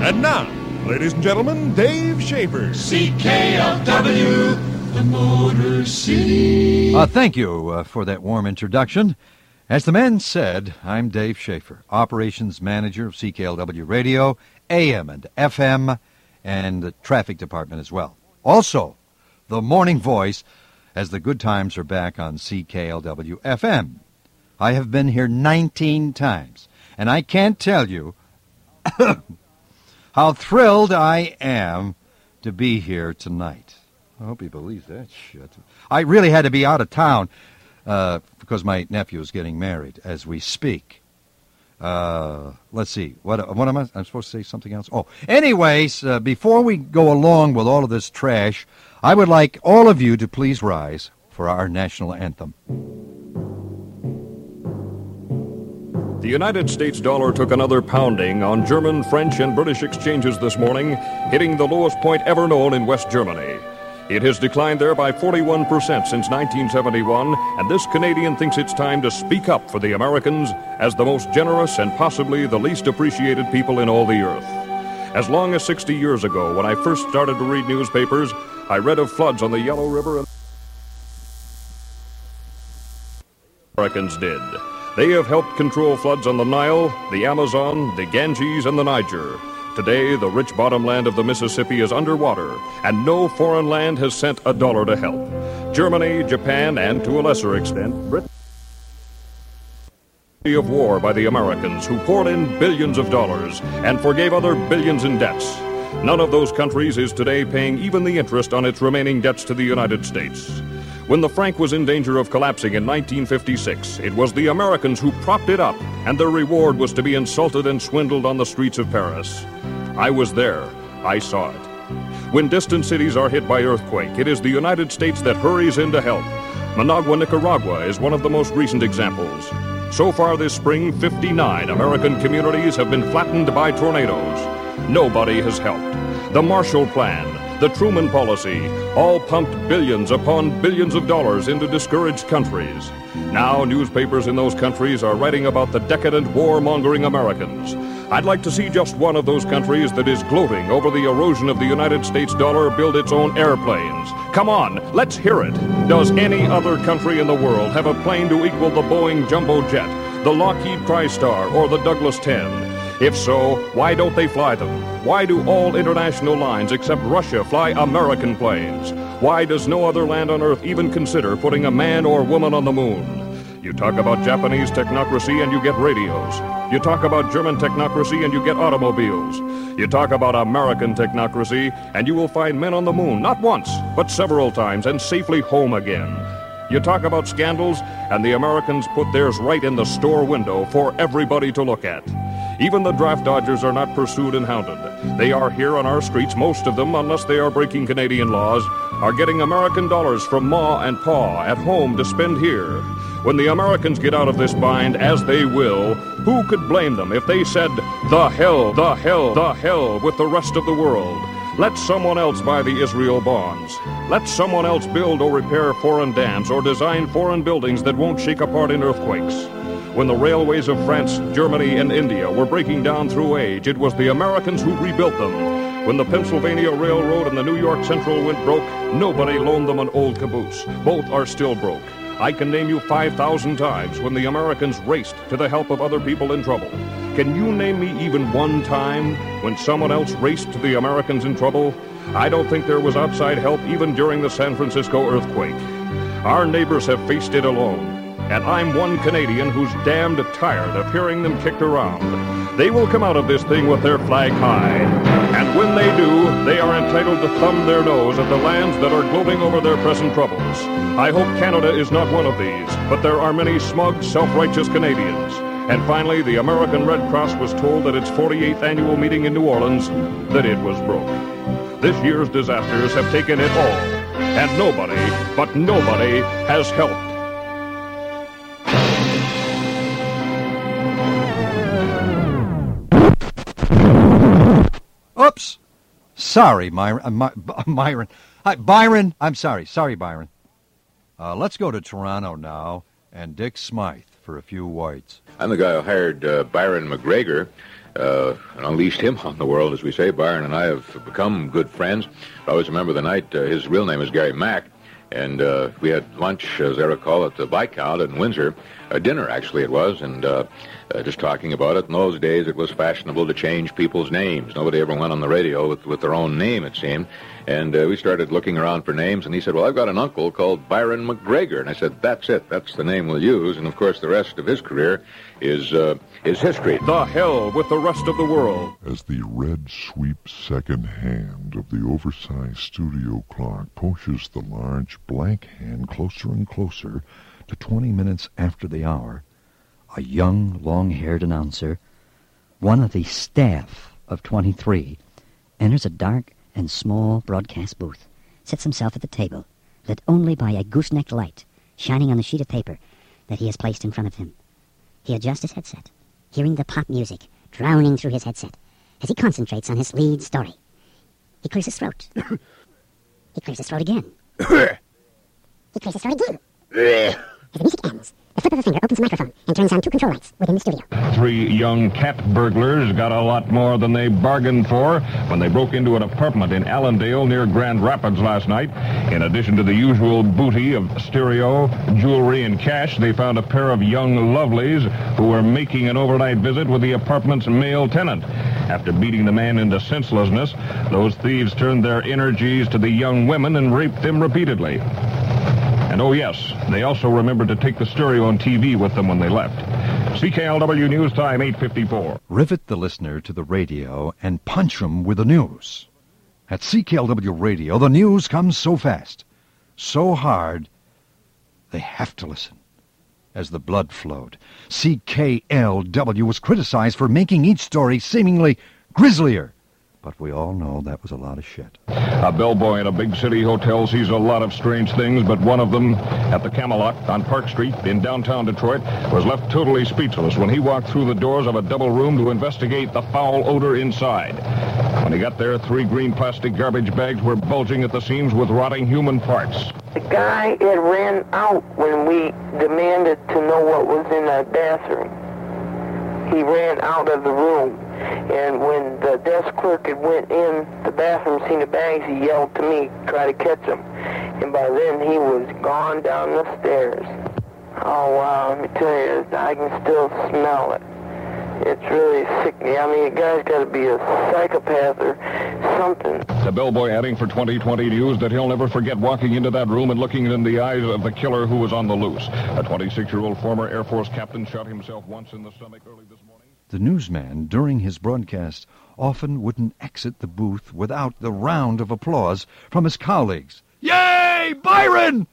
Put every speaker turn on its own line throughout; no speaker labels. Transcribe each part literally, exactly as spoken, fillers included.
And now, ladies and gentlemen, Dave Schaefer.
C K L W, the Motor City.
Uh, thank you uh, for that warm introduction. As the man said, I'm Dave Schaefer, Operations Manager of C K L W Radio, A M and F M, and the Traffic Department as well. Also, the morning voice, as the good times are back on C K L W F M. I have been here nineteen times, and I can't tell you how thrilled I am to be here tonight. I hope he believes that shit. I really had to be out of town uh, because my nephew is getting married as we speak. Uh, let's see. What, what am I? I'm supposed to say something else? Oh, anyways, uh, before we go along with all of this trash, I would like all of you to please rise for our national anthem.
The United States dollar took another pounding on German, French, and British exchanges this morning, hitting the lowest point ever known in West Germany. It has declined there by forty-one percent since nineteen seventy-one, and this Canadian thinks it's time to speak up for the Americans as the most generous and possibly the least appreciated people in all the earth. As long as sixty years ago, when I first started to read newspapers, I read of floods on the Yellow River and Americans did. They have helped control floods on the Nile, the Amazon, the Ganges, and the Niger. Today, the rich bottomland of the Mississippi is underwater, and no foreign land has sent a dollar to help. Germany, Japan, and to a lesser extent, Britain of war by the Americans, who poured in billions of dollars and forgave other billions in debts. None of those countries is today paying even the interest on its remaining debts to the United States. When the franc was in danger of collapsing in nineteen fifty-six, it was the Americans who propped it up, and their reward was to be insulted and swindled on the streets of Paris. I was there. I saw it. When distant cities are hit by earthquake, it is the United States that hurries in to help. Managua, Nicaragua is one of the most recent examples. So far this spring, fifty-nine American communities have been flattened by tornadoes. Nobody has helped. The Marshall Plan, the Truman Policy, all pumped billions upon billions of dollars into discouraged countries. Now newspapers in those countries are writing about the decadent, war-mongering Americans. I'd like to see just one of those countries that is gloating over the erosion of the United States dollar build its own airplanes. Come on, let's hear it. Does any other country in the world have a plane to equal the Boeing Jumbo Jet, the Lockheed TriStar, or the Douglas ten? If so, why don't they fly them? Why do all international lines except Russia fly American planes? Why does no other land on Earth even consider putting a man or woman on the moon? You talk about Japanese technocracy and you get radios. You talk about German technocracy and you get automobiles. You talk about American technocracy and you will find men on the moon, not once, but several times, and safely home again. You talk about scandals, and the Americans put theirs right in the store window for everybody to look at. Even the draft dodgers are not pursued and hounded. They are here on our streets, most of them, unless they are breaking Canadian laws, are getting American dollars from Ma and Pa at home to spend here. When the Americans get out of this bind, as they will, who could blame them if they said, the hell, the hell, the hell with the rest of the world? Let someone else buy the Israel bonds. Let someone else build or repair foreign dams or design foreign buildings that won't shake apart in earthquakes. When the railways of France, Germany, and India were breaking down through age, it was the Americans who rebuilt them. When the Pennsylvania Railroad and the New York Central went broke, nobody loaned them an old caboose. Both are still broke. I can name you five thousand times when the Americans raced to the help of other people in trouble. Can you name me even one time when someone else raced to the Americans in trouble? I don't think there was outside help even during the San Francisco earthquake. Our neighbors have faced it alone. And I'm one Canadian who's damned tired of hearing them kicked around. They will come out of this thing with their flag high. And when they do, they are entitled to thumb their nose at the lands that are gloating over their present troubles. I hope Canada is not one of these, but there are many smug, self-righteous Canadians. And finally, the American Red Cross was told at its forty-eighth annual meeting in New Orleans that it was broke. This year's disasters have taken it all, and nobody, but nobody, has helped.
Oops. Sorry, Myron. Uh, My, Myron. Hi, Byron. I'm sorry. Sorry, Byron. Uh, let's go to Toronto now, and Dick Smythe. for a few words.
I'm the guy who hired uh, Byron McGregor uh, and unleashed him on the world, as we say. Byron and I have become good friends. I always remember the night. Uh, his real name is Gary Mack. And uh, we had lunch, as I recall, at the Viscount in Windsor. A dinner, actually, it was, and uh, uh, just talking about it. In those days, it was fashionable to change people's names. Nobody ever went on the radio with, with their own name, it seemed. And uh, we started looking around for names, and he said, well, I've got an uncle called Byron McGregor. And I said, that's it. That's the name we'll use. And, of course, the rest of his career is, uh, is history.
The hell with the rest of the world.
As the red sweeps second hand of the oversized studio clock pushes the large blank hand closer and closer to twenty minutes after the hour,
a young, long-haired announcer, one of the staff of twenty-three, enters a dark and small broadcast booth, sits himself at the table, lit only by a gooseneck light shining on the sheet of paper that he has placed in front of him. He adjusts his headset, hearing the pop music drowning through his headset as he concentrates on his lead story. He clears his throat. He clears his throat again. He clears his throat again. As the music ends, the flip of a finger opens the microphone and turns on two control lights within the studio.
Three young cat burglars got a lot more than they bargained for when they broke into an apartment in Allendale near Grand Rapids last night. In addition to the usual booty of stereo, jewelry, and cash, they found a pair of young lovelies who were making an overnight visit with the apartment's male tenant. After beating the man into senselessness, those thieves turned their energies to the young women and raped them repeatedly. And oh yes, they also remembered to take the stereo and T V with them when they left. C K L W News Time, eight fifty-four.
Rivet the listener to the radio and punch him with the news. At C K L W Radio, the news comes so fast, so hard, they have to listen. As the blood flowed, C K L W was criticized for making each story seemingly grislier. But we all know that was a lot of shit.
A bellboy in a big city hotel sees a lot of strange things, but one of them at the Camelot on Park Street in downtown Detroit was left totally speechless when he walked through the doors of a double room to investigate the foul odor inside. When he got there, three green plastic garbage bags were bulging at the seams with rotting human parts.
The guy had ran out when we demanded to know what was in our bathroom. He ran out of the room. And when the desk clerk had went in the bathroom, seen the bags, he yelled to me, try to catch him. And by then, he was gone down the stairs. Oh, wow, let me tell you, I can still smell it. It's really sickening. I mean, the guy's got to be a psychopath or something.
The bellboy adding for twenty twenty News that he'll never forget walking into that room and looking in the eyes of the killer who was on the loose. A twenty-six-year-old former Air Force captain shot himself once in the stomach early this morning.
The newsman, during his broadcast, often wouldn't exit the booth without the round of applause from his colleagues. Yay, Byron!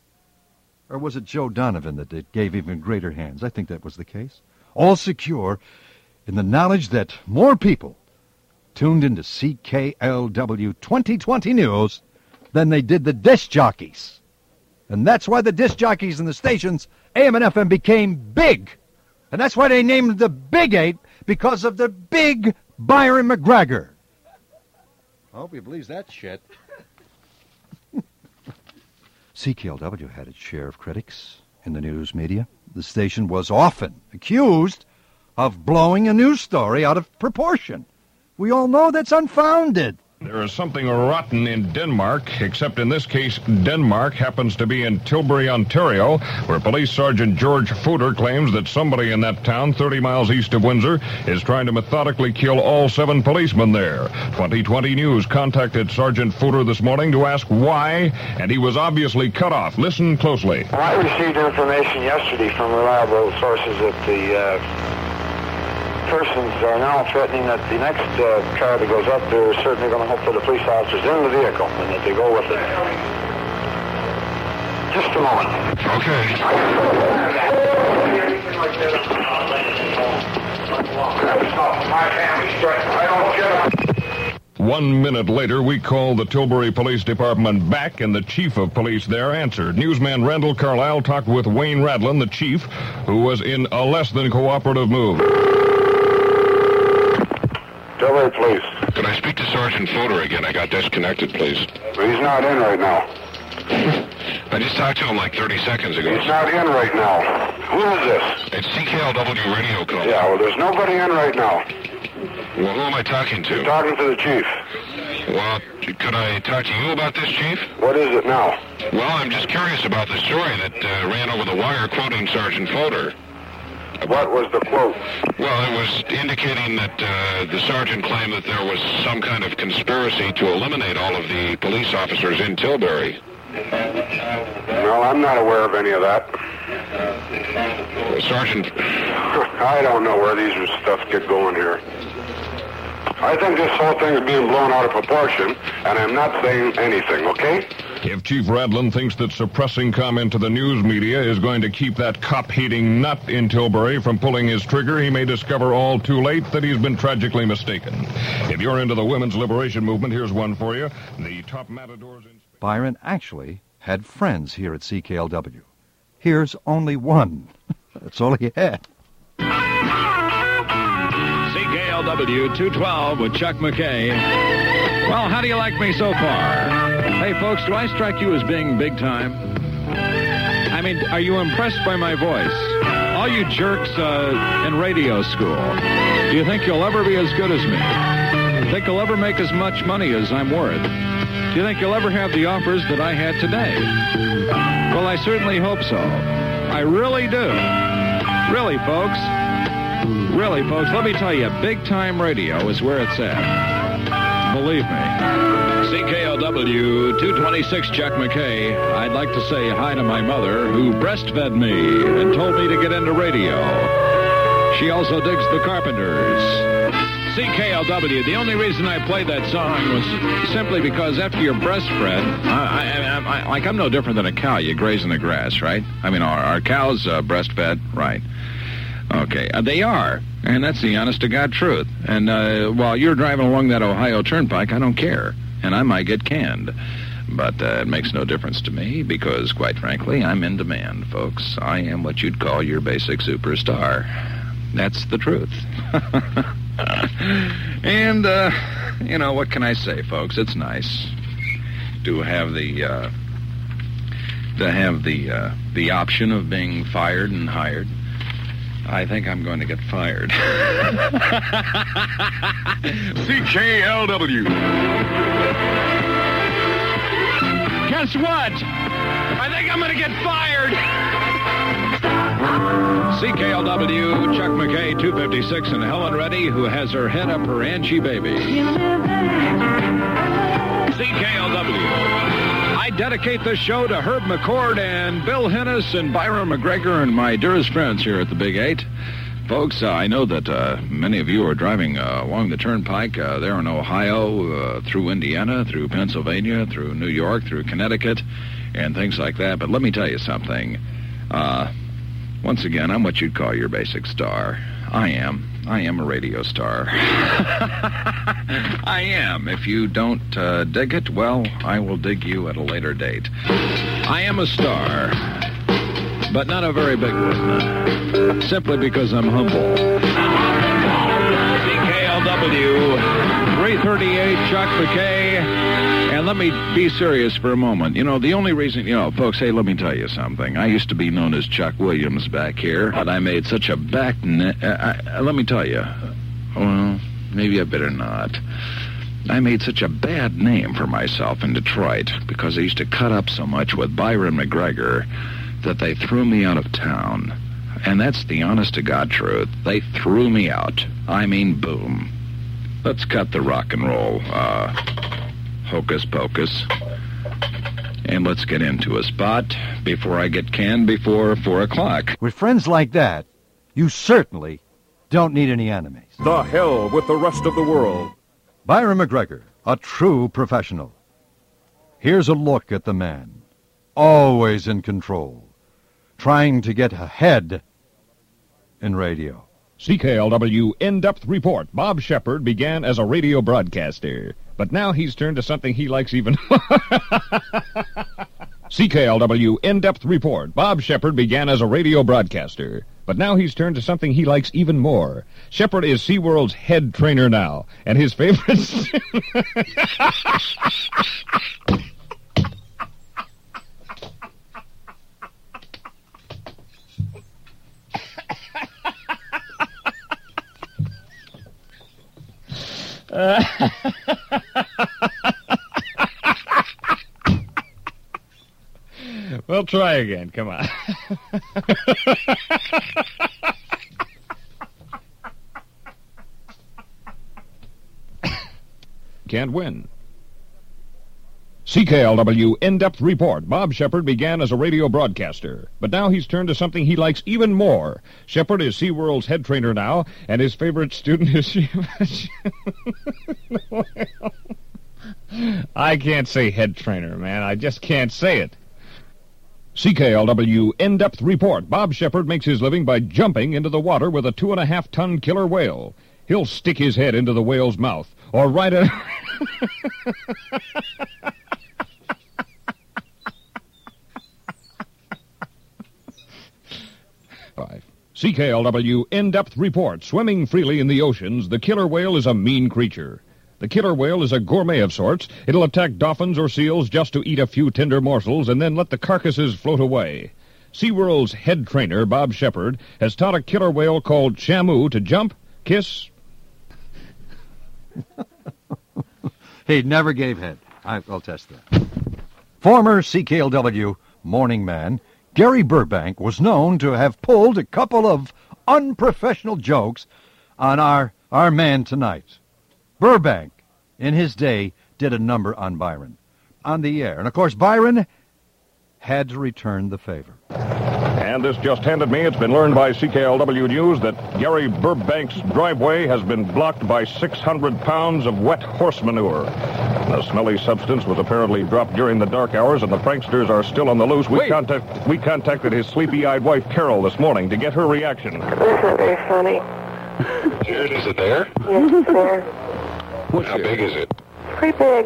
Or was it Joe Donovan that it gave even greater hands? I think that was the case. All secure in the knowledge that more people tuned into C K L W twenty twenty News than they did the disc jockeys. And that's why the disc jockeys and the stations, A M and F M, became big. And that's why they named the Big Eight, because of the big Byron McGregor. I hope he believes that shit. C K L W had its share of critics in the news media. The station was often accused of blowing a news story out of proportion. We all know that's unfounded.
There is something rotten in Denmark, except in this case, Denmark happens to be in Tilbury, Ontario, where Police Sergeant George Footer claims that somebody in that town, thirty miles east of Windsor, is trying to methodically kill all seven policemen there. twenty twenty News contacted Sergeant Footer this morning to ask why, and he was obviously cut off. Listen closely.
I received information yesterday from reliable sources that the uh, persons are now threatening that the next uh, car that goes up there is certainly going to hope for the police officers in the vehicle and that they go with it. Just a moment.
Okay. One minute later, we called the Tilbury Police Department back, and the chief of police there answered. Newsman Randall Carlisle talked with Wayne Radlin, the chief, who was in a less than cooperative mood.
Tilbury Police.
Could I speak to Sergeant Footer again? I got disconnected, please.
He's not in right now.
I just talked to him like thirty seconds ago.
He's not in right now. Who is this?
It's C K L W radio call.
Yeah, well, there's nobody in right now.
Well, who am I talking to?
You're talking to the chief.
Well, could I talk to you about this, Chief?
What is it now?
Well, I'm just curious about the story that uh, ran over the wire quoting Sergeant Fodor.
What was the quote?
Well, it was indicating that uh, the sergeant claimed that there was some kind of conspiracy to eliminate all of the police officers in Tilbury.
No, I'm not aware of any of that.
Well, Sergeant...
I don't know where these stuff get going here. I think this whole thing is being blown out of proportion, and I'm not saying anything, okay?
If Chief Radlin thinks that suppressing comment to the news media is going to keep that cop-hating nut in Tilbury from pulling his trigger, he may discover all too late that he's been tragically mistaken. If you're into the women's liberation movement, here's one for you. The top matadors in...
Byron actually had friends here at C K L W. Here's only one. That's all he had.
C K L W two twelve with Chuck McKay. Well, how do you like me so far? Hey, folks, do I strike you as being big time? I mean, are you impressed by my voice? All you jerks uh, in radio school, do you think you'll ever be as good as me? Think you'll ever make as much money as I'm worth? Do you think you'll ever have the offers that I had today? Well, I certainly hope so. I really do. Really, folks. Really, folks, let me tell you, big-time radio is where it's at. Believe me. C K L W two twenty-six, Chuck McKay. I'd like to say hi to my mother, who breastfed me and told me to get into radio. She also digs the Carpenters. C K L W, the only reason I played that song was simply because after you're breastfed, I, I, I, I, like I'm no different than a cow. You graze in the grass, right? I mean, are, are cows uh, breastfed? Right. Okay, uh, they are, and that's the honest-to-God truth. And uh, while you're driving along that Ohio Turnpike, I don't care, and I might get canned. But uh, it makes no difference to me because, quite frankly, I'm in demand, folks. I am what you'd call your basic superstar. That's the truth. And, uh, you know, what can I say, folks? It's nice to have the, uh, to have the, uh, the option of being fired and hired. I think I'm going to get fired. C K L W. Guess what? I think I'm going to get fired. C K L W, Chuck McKay, two fifty-six, and Helen Reddy, who has her head up her Angie baby. C K L W. I dedicate this show to Herb McCord and Bill Hennis and Byron McGregor and my dearest friends here at the Big Eight. Folks, uh, I know that uh, many of you are driving uh, along the Turnpike uh, there in Ohio, uh, through Indiana, through Pennsylvania, through New York, through Connecticut, and things like that. But let me tell you something. Uh, once again, I'm what you'd call your basic star. I am. I am a radio star. I am. If you don't uh, dig it, well, I will dig you at a later date. I am a star, but not a very big one, simply because I'm humble. C K L W, three thirty-eight, Chuck McKay. And let me be serious for a moment. You know, the only reason, you know, folks, hey, let me tell you something. I used to be known as Chuck Williams back here, but I made such a back... Ne- I, I, let me tell you. Well, maybe I better not. I made such a bad name for myself in Detroit because I used to cut up so much with Byron McGregor that they threw me out of town. And that's the honest-to-God truth. They threw me out. I mean, boom. Let's cut the rock and roll, uh... hocus pocus. And let's get into a spot before I get canned before four o'clock.
With friends like that, you certainly don't need any enemies.
The hell with the rest of the world.
Byron McGregor, a true professional. Here's a look at the man, always in control, trying to get ahead in radio.
C K L W In-Depth Report. Bob Shepard began as a radio broadcaster, but now he's turned to something he likes even... C K L W In-Depth Report. Bob Shepard began as a radio broadcaster, but now he's turned to something he likes even more. Shepard is SeaWorld's head trainer now, and his favorites...
Uh, We'll try again. Come on.
Can't win. C K L W In-Depth Report. Bob Shepard began as a radio broadcaster, but now he's turned to something he likes even more. Shepard is SeaWorld's head trainer now, and his favorite student is...
I can't say head trainer, man. I just can't say it.
C K L W In-Depth Report. Bob Shepard makes his living by jumping into the water with a two and a half ton killer whale. He'll stick his head into the whale's mouth, or right at... Five. C K L W In-Depth Report. Swimming freely in the oceans, the killer whale is a mean creature. The killer whale is a gourmet of sorts. It'll attack dolphins or seals just to eat a few tender morsels and then let the carcasses float away. SeaWorld's head trainer, Bob Shepard, has taught a killer whale called Shamu to jump, kiss...
He never gave head. I, I'll test that. Former C K L W morning man Gary Burbank was known to have pulled a couple of unprofessional jokes on our, our man tonight. Burbank, in his day, did a number on Byron on the air. And, of course, Byron had to return the favor.
And this just handed me, it's been learned by C K L W News that Gary Burbank's driveway has been blocked by six hundred pounds of wet horse manure. The smelly substance was apparently dropped during the dark hours, and the pranksters are still on the loose. We, contact, we contacted his sleepy-eyed wife, Carol, this morning to get her reaction.
That's not very funny.
Is it there?
Yes, it's there.
What, how big is it?
Pretty big.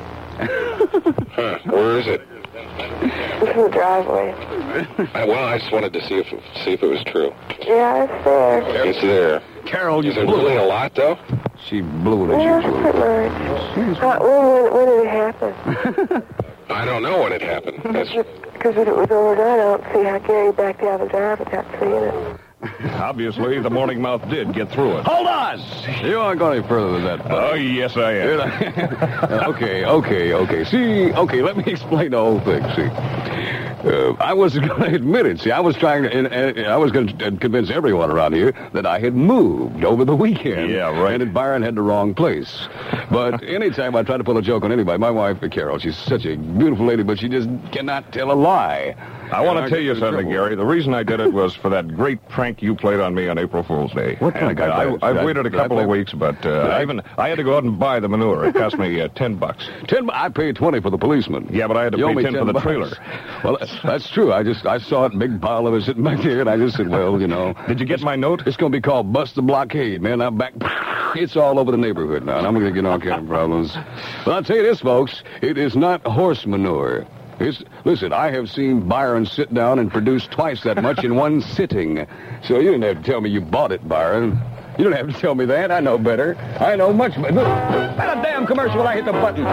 Huh, where is it?
It's in the driveway.
I, well, I just wanted to see if see if it was true.
Yeah, it's there.
It's there.
Carol, you
is it
blew
really a lot, though?
She blew it as
Yeah,
usual.
pretty much. Uh, when, when, when did it happen?
I don't know when it happened. That's...
Because if it was overdone, I don't see how Gary backed out of the drive without seeing it.
Obviously, the morning mouth did get through it.
Hold on! You aren't going any further than that, buddy.
Oh, yes, I am.
okay, okay, okay. See, okay, let me explain the whole thing, see. Uh, I wasn't going to admit it. See, I was trying to, and, and I was going to convince everyone around here that I had moved over the weekend.
Yeah, right.
And that Byron had the wrong place. But anytime I try to pull a joke on anybody, my wife, Carol, she's such a beautiful lady, but she just cannot tell a lie.
I want to
I
tell you
get in
something,
trouble.
Gary. The reason I did it was for that great prank you played on me on April Fool's Day.
What
And,
prank I
uh,
played?
I, I've
Did I-
waited a
did I
couple
play-
of weeks, but uh,
I-
I even I had to go out and buy the manure. It cost me uh, ten bucks.
Ten, I paid twenty for the policeman.
Yeah, but I had to
You owe
pay
me
ten for the
bucks.
trailer.
Well, that's, that's true. I just I saw it, big pile of it sitting back there, and I just said, well, you know.
Did you get my note?
It's going to be called Bust the Blockade, man. I'm back. It's all over the neighborhood now, and I'm going to get all kind of problems. But I'll tell you this, folks. It is not horse manure. It's, listen, I have seen Byron sit down and produce twice that much in one sitting. So you didn't have to tell me you bought it, Byron. You don't have to tell me that. I know better. I know much better. Look, that a damn commercial when I hit the button.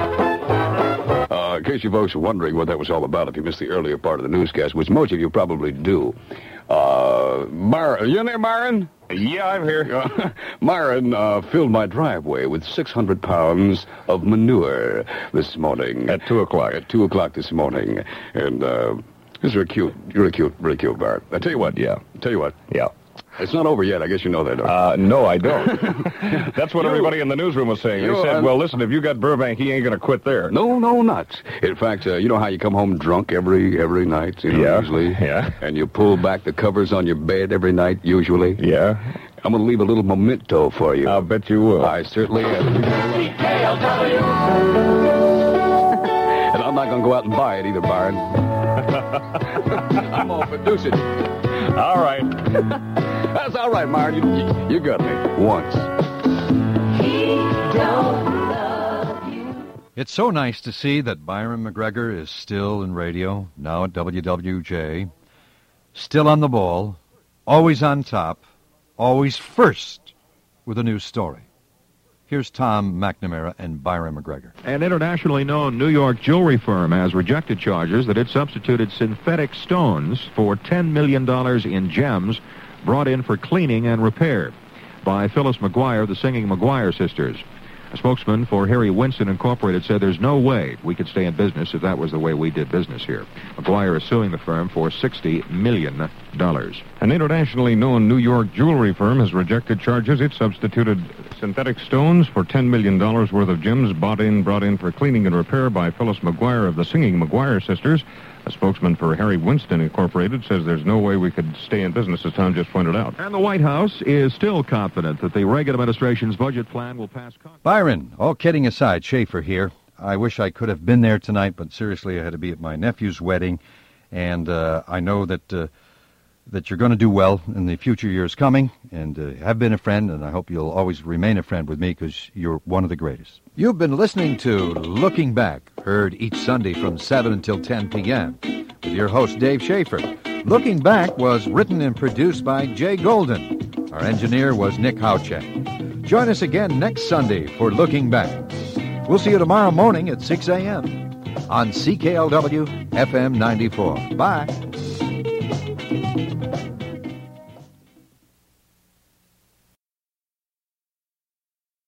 Uh, in case you folks are wondering what that was all about, if you missed the earlier part of the newscast, which most of you probably do, uh, Byron, you in there, Byron?
Yeah, I'm here.
Myron uh, filled my driveway with six hundred pounds of manure this morning.
At two o'clock.
At two o'clock this morning. And uh, this is very cute. You're really cute, really cute, Bart. I tell you what.
Yeah.
Tell you what.
Yeah.
It's not over yet. I guess you know that, don't you?
Uh, no, I don't. That's what
You-
everybody in the newsroom was saying. They
you-
said,
uh,
well, listen, if you got Burbank, he ain't going to quit there.
No, no, not. In fact, uh, you know how you come home drunk every every night, you know,
Yeah,
usually?
yeah.
And you pull back the covers on your bed every night, usually?
Yeah?
I'm going to leave a little memento for you.
I'll bet you will.
I certainly am. And I'm not going to go out and buy it either, Byron. I'm going to produce it.
All right.
That's all right, Myron. You, you, you got me. Once.
It's so nice to see that Byron McGregor is still in radio, now at W W J, still on the ball, always on top, always first with a news story. Here's Tom McNamara and Byron McGregor.
An internationally known New York jewelry firm has rejected charges that it substituted synthetic stones for ten million dollars in gems brought in for cleaning and repair by Phyllis McGuire, the singing McGuire sisters. A spokesman for Harry Winston Incorporated said there's no way we could stay in business if that was the way we did business here. McGuire is suing the firm for sixty million dollars.
An internationally known New York jewelry firm has rejected charges. It substituted synthetic stones for ten million dollars worth of gems bought in, brought in for cleaning and repair by Phyllis McGuire of the Singing McGuire Sisters. A spokesman for Harry Winston Incorporated says there's no way we could stay in business, as Tom just pointed out.
And the White House is still confident that the Reagan administration's budget plan will pass Congress.
Byron, all kidding aside, Schaefer here. I wish I could have been there tonight, but seriously, I had to be at my nephew's wedding, and uh, I know that uh, that you're going to do well in the future years coming, and uh, have been a friend, and I hope you'll always remain a friend with me because you're one of the greatest. You've been listening to Looking Back, heard each Sunday from seven until ten p.m. with your host, Dave Schaefer. Looking Back was written and produced by Jay Golden. Our engineer was Nick Howcheck. Join us again next Sunday for Looking Back. We'll see you tomorrow morning at six a.m. on C K L W F M ninety-four. Bye.